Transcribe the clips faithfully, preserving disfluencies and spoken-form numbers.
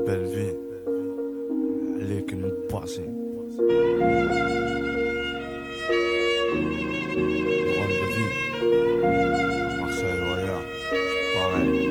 belle vie, elle est que nous passer. Drôle de vie, Marseille, Roya, pareil.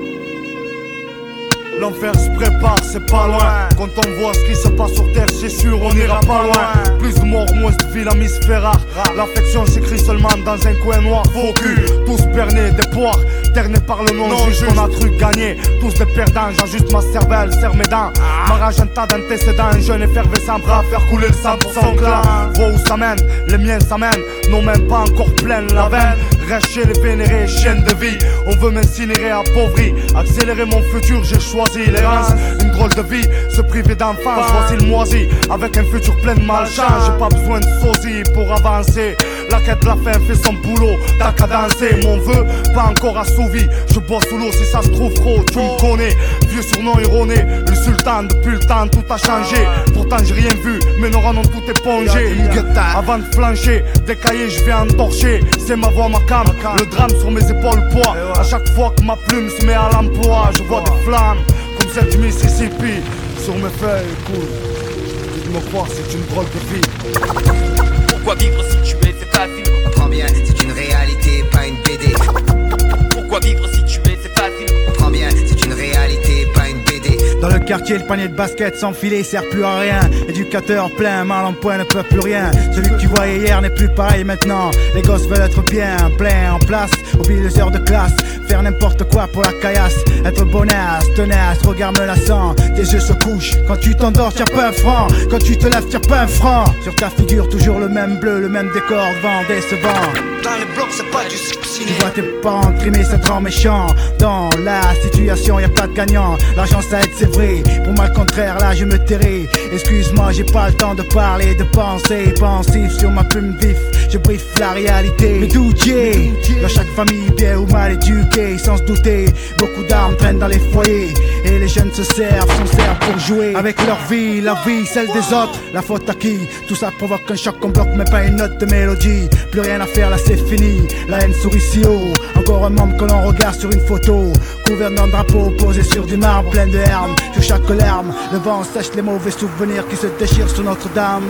L'enfer se prépare, c'est pas loin. Quand on voit ce qui se passe sur terre, c'est sûr, on ira pas loin. Plus de morts, moins de vie, la mise fait rare. L'affection s'écrit seulement dans un coin noir. Faux cul, tous bernés des poires, ternés par le nom juste. On a truc gagné, tous des perdants. J'ajuste ma cervelle, serre mes dents. Ma rage, un tas d'antécédents. Un jeune effervescent, prêt à faire couler le sang pour son clan. Vois où ça mène, les miens s'amènent. Non, même pas encore pleine la veine. Reste chez les vénérés, chienne de vie. On veut m'incinérer, appauvri. Accélérer mon futur, j'ai choisi l'errance. Une drôle de vie, se priver d'enfance. Voici le moisi, avec un futur plein de malchance. J'ai pas besoin de sosie pour avancer. La quête de la fin fait son boulot, t'as qu'à danser. Mon vœu, pas encore assouvi. Je bosse sous l'eau si ça se trouve gros, tu me connais. Vieux surnom erroné, le sultan, depuis le temps tout a changé. Pourtant j'ai rien vu, mais nos rangs ont tout épongé. Avant de flancher, des cahiers je vais entorcher. C'est ma voix, ma cam, le drame sur mes épaules poids. À chaque fois que ma plume se met à l'emploi, je vois des flammes comme celle du Mississippi. Sur mes feuilles cool, tu me croire c'est une drôle de vie. Pourquoi vivre si tu es, c'est facile. On prend bien, c'est une réalité, pas une B D. Pourquoi vivre si tu es, c'est facile. On prend bien, c'est une réalité, pas une B D. Dans le quartier, le panier de basket sans filet sert plus à rien. Éducateur plein, mal en point, ne peut plus rien. Celui que tu voyais hier n'est plus pareil maintenant. Les gosses veulent être bien, plein, en place. Oublie les heures de classe, faire n'importe quoi pour la caillasse. Être bonasse, tenace, regard menaçant. Tes yeux se couchent, quand tu t'endors t'as pas un franc. Quand tu te lèves t'as pas un franc. Sur ta figure toujours le même bleu, le même décor, vent décevant. Dans les blocs c'est pas du ciné. Tu vois tes parents trimer, ça te rend méchant. Dans la situation y a pas de gagnant. L'argent ça aide c'est vrai, pour moi le contraire là je me tairai. Excuse-moi j'ai pas le temps de parler, de penser. Pensif sur ma plume vif, je briefe la réalité. Mais d'où Dieu, dans chaque famille bien ou mal éduquée. Sans se douter, beaucoup d'armes traînent dans les foyers. Et les jeunes se servent, s'en servent pour jouer avec leur vie, la vie, celle des autres. La faute à qui? Tout ça provoque un choc qu'on bloque mais pas une note de mélodie. Plus rien à faire là c'est fini, la haine sourit si haut. Encore un membre que l'on regarde sur une photo, couvert d'un drapeau posé sur du marbre plein de herbe. Sur chaque larme, le vent sèche les mauvais souvenirs qui se déchirent sur Notre-Dame.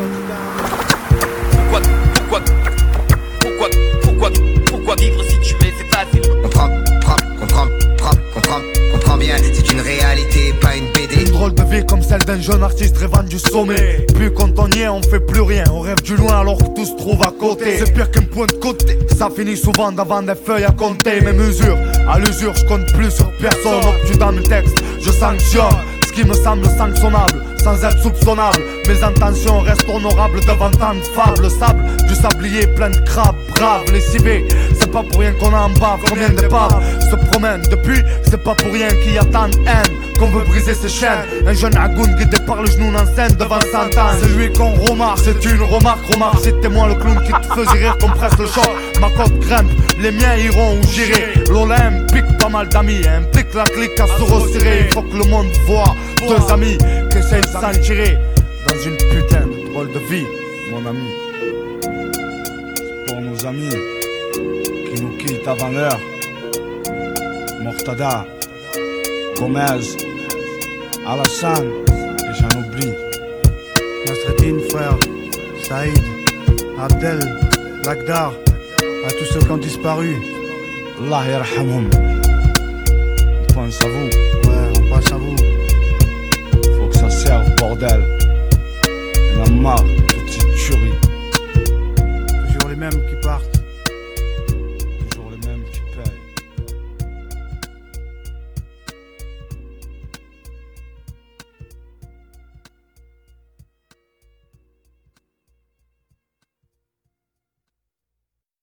Pourquoi, pourquoi, pourquoi, pourquoi, pourquoi vivre si tu es, c'est facile. Comprends, prends, comprends, prends, comprends, comprends bien, c'est une réalité, pas une B D. Une drôle de vie comme celle d'un jeune artiste rêvant du sommet. Puis quand on y est, on fait plus rien. On rêve du loin alors que tout se trouve à côté. C'est pire qu'un point de côté. Ça finit souvent devant des feuilles à compter. Mes mesures, à l'usure, je compte plus sur personne. Donc tu dans le texte, je sanctionne ce qui me semble sanctionnable, sans être soupçonnable. Mes intentions restent honorables devant tant de fables. Sable, du sablier plein de crabes, braves, lessivés. C'est pas pour rien qu'on en bave. Combien d'épaves se promènent depuis? C'est pas pour rien qu'il y a tant de haine, qu'on veut briser ses chaînes. Un jeune agoun guidé par le genou en scène devant cent ans. C'est lui qu'on remarque, c'est une remarque, remarque. C'était moi le clown qui te faisait rire, qu'on presse le choc. Ma côte grimpe, les miens iront où j'irai. L'Olympique, pas mal d'amis, implique la clique à se resserrer. Il faut que le monde voit deux amis qui essayent de s'en tirer dans une putain de drôle de vie, mon ami. C'est pour nos amis qui nous quittent avant l'heure. Mortada, Gomez, Alassane, et j'en oublie. Nasreddin, frère, Saïd, Abdel, Lagdar, à tous ceux qui ont disparu. Allah yarhamhum. On pense à vous. Ouais, on pense à vous. Faut que ça serve, bordel.